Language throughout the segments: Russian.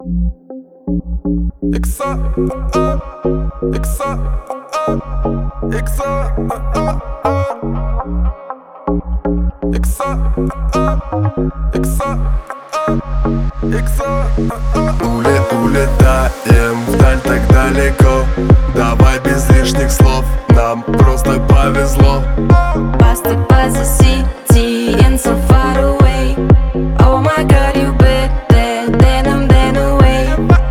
Икса, икса, икса, икса, икса, икса. Улетаем вдаль так далеко. Давай без лишних слов, нам просто повезло. Busted by the city and so far away. Oh my God, you better than away.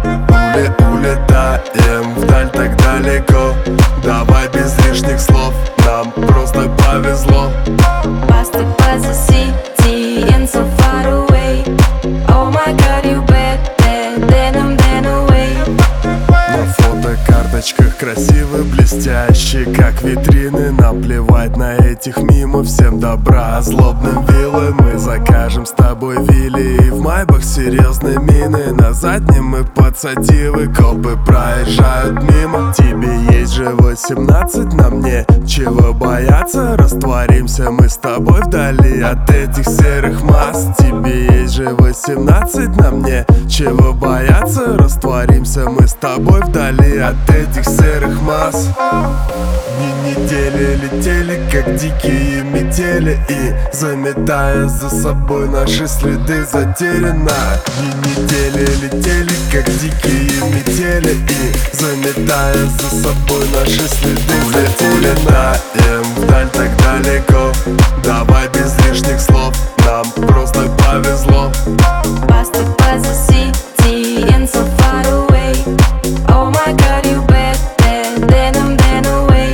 Улетаем вдаль так далеко. Давай без лишних слов, нам просто повезло. Busted by the city and so far away. Oh my God, you better than away. На фотокарточках красивы, блестящие, как витрины. Нам плевать на этих мимо, всем добра. Злобным виллы мы закажем с тобой вилли. И в майбах серьезные мины. На заднем мы подсадивы, копы проезжают мимо. Тебе есть же 18, нам нечего бояться. Растворимся мы с тобой вдали от этих серых масс. Тебе есть же 18, нам нечего бояться. Растворимся мы с тобой вдали от этих серых масс. Дни недели летели, как дикие метели. И заметая за собой наши следы, затеряно. Дни недели летели, как дикие метели. И заметая за собой наши следы, улетаем вдаль так далеко. Давай без лишних слов, нам просто повезло. Busted by the city and so far away. Oh my God, you better than away.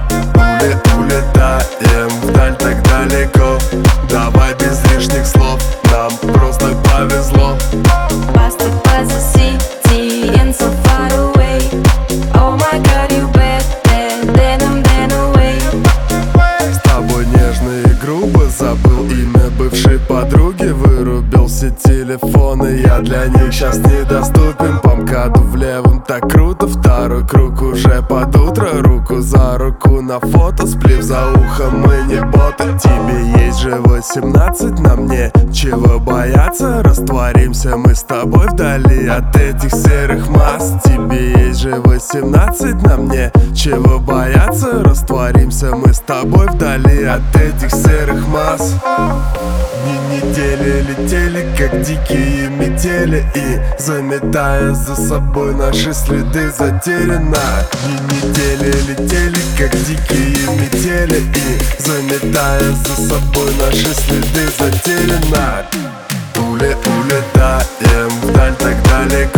Улетаем вдаль так далеко. Давай без лишних слов, нам просто повезло. Busted by the city and so far away. Oh my God, you better than away. С тобой нежно и грубо забыл имя бывшей подруги. Вырубил все телефоны, я для них сейчас недоступен. По МКАДу в левом так круто, второй круг уже под утро. Руку за руку на фото, сплив за ухом, мы не боты. Тебе есть же 18, нам нечего бояться. Растворимся мы с тобой вдали от этих серых масс. Тебе есть же 18, нам нечего бояться. Растворимся мы с тобой вдали от этих серых масс. Дни недели летели, как дикие метели. И заметая за собой наши следы, затеряно. Дни недели летели, как дикие метели. И заметая за собой наши следы, затеряно. Улетаем вдаль так далеко.